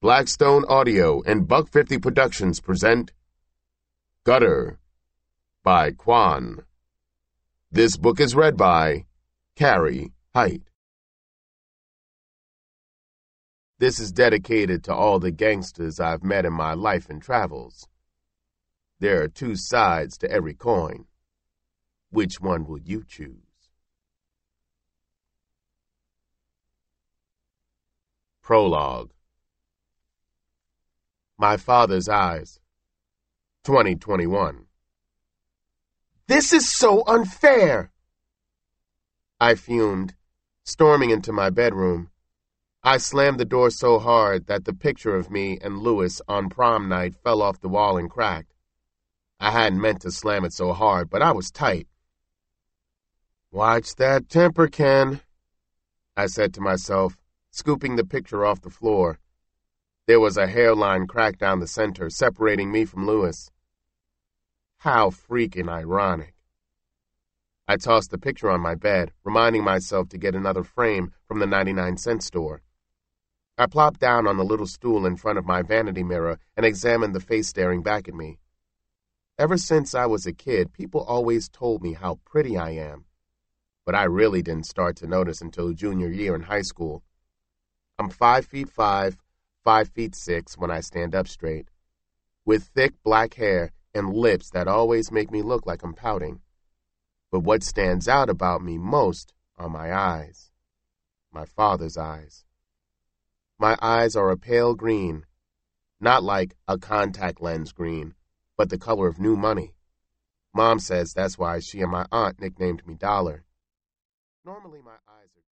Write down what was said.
Blackstone Audio and Buck 50 Productions present Gutter by Quan. This book is read by Carrie Height. This is dedicated to all the gangsters I've met in my life and travels. There are two sides to every coin. Which one will you choose? Prologue. My Father's Eyes, 2021. This is so unfair! I fumed, storming into my bedroom. I slammed the door so hard that the picture of me and Louis on prom night fell off the wall and cracked. I hadn't meant to slam it so hard, but I was tight. "Watch that temper, Ken," I said to myself, scooping the picture off the floor. There was a hairline crack down the center, separating me from Louis. How freaking ironic. I tossed the picture on my bed, reminding myself to get another frame from the 99-cent store. I plopped down on the little stool in front of my vanity mirror and examined the face staring back at me. Ever since I was a kid, people always told me how pretty I am, but I really didn't start to notice until junior year in high school. I'm 5'5", 5'6" when I stand up straight, with thick black hair and lips that always make me look like I'm pouting. But what stands out about me most are my eyes, my father's eyes. My eyes are a pale green, not like a contact lens green, but the color of new money. Mom says that's why she and my aunt nicknamed me Dollar. Normally my eyes are